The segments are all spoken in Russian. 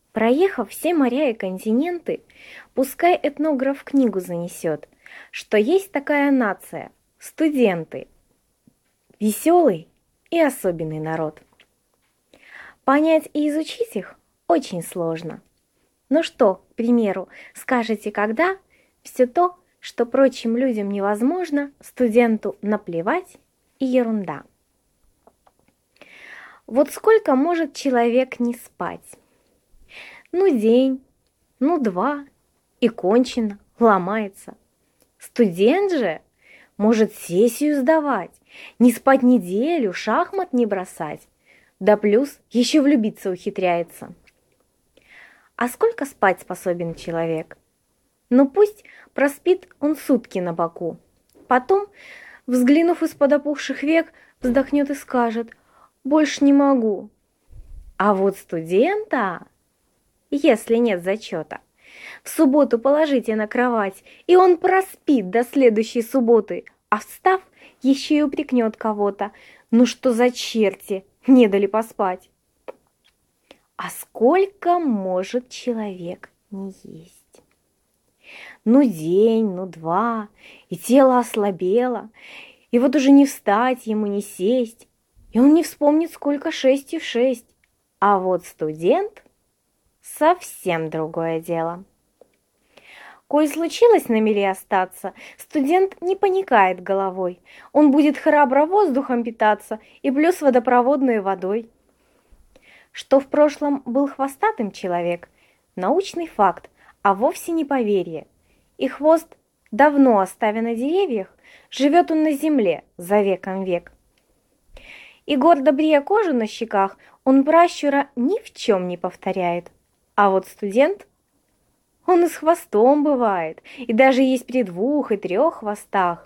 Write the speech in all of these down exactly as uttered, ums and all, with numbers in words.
Проехав все моря и континенты, пускай этнограф книгу занесет, что есть такая нация – студенты, веселый и особенный народ. Понять и изучить их очень сложно. Ну что, к примеру, скажете, когда все то, что прочим людям невозможно, студенту наплевать и ерунда. Вот сколько может человек не спать? Ну день, ну два, и кончено, ломается. Студент же может сессию сдавать, не спать неделю, шахмат не бросать, да плюс еще влюбиться ухитряется. А сколько спать способен человек? Ну пусть проспит он сутки на боку. Потом, взглянув из-под опухших век, вздохнет и скажет: «Больше не могу». А вот студента, если нет зачета, в субботу положите на кровать, и он проспит до следующей субботы, а встав, еще и упрекнет кого-то: «Ну что за черти, не дали поспать». А сколько может человек не есть? Ну день, ну два, и тело ослабело, и вот уже не встать ему, не сесть, и он не вспомнит, сколько шестью в шесть. А вот студент — совсем другое дело. Коль случилось на мели остаться, студент не паникает головой, он будет храбро воздухом питаться и плюс водопроводной водой. Что в прошлом был хвостатым человек – научный факт, а вовсе не поверье. И хвост давно оставя на деревьях, живет он на земле за веком век. И гордо брея кожу на щеках, он пращура ни в чем не повторяет. А вот студент, он и с хвостом бывает, и даже есть при двух и трех хвостах.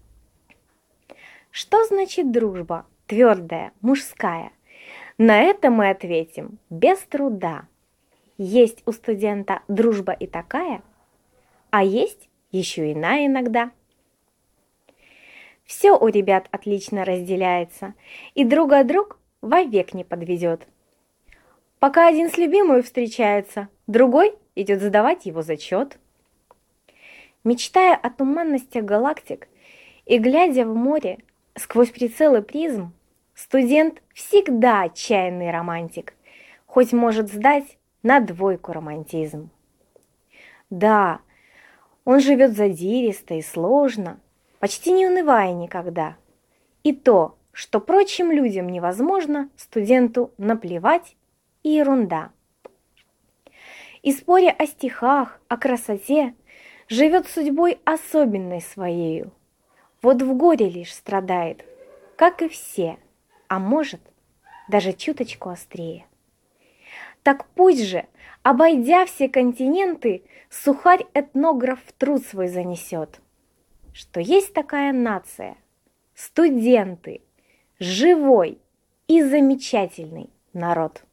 Что значит дружба, твердая, мужская? На это мы ответим без труда. Есть у студента дружба и такая, а есть еще иная иногда. Все у ребят отлично разделяется, и друга друг вовек не подведет. Пока один с любимой встречается, другой идет сдавать его зачет. Мечтая о туманностях галактик и глядя в море сквозь прицелы призм, студент всегда отчаянный романтик, хоть может сдать на двойку романтизм. Да, он живет задиристо и сложно, почти не унывая никогда. И то, что прочим людям невозможно, студенту наплевать и ерунда. И споря о стихах, о красоте, живет судьбой особенной своею. Вот в горе лишь страдает, как и все, а может, даже чуточку острее. Так пусть же, обойдя все континенты, сухарь-этнограф в труд свой занесет, что есть такая нация, студенты, живой и замечательный народ.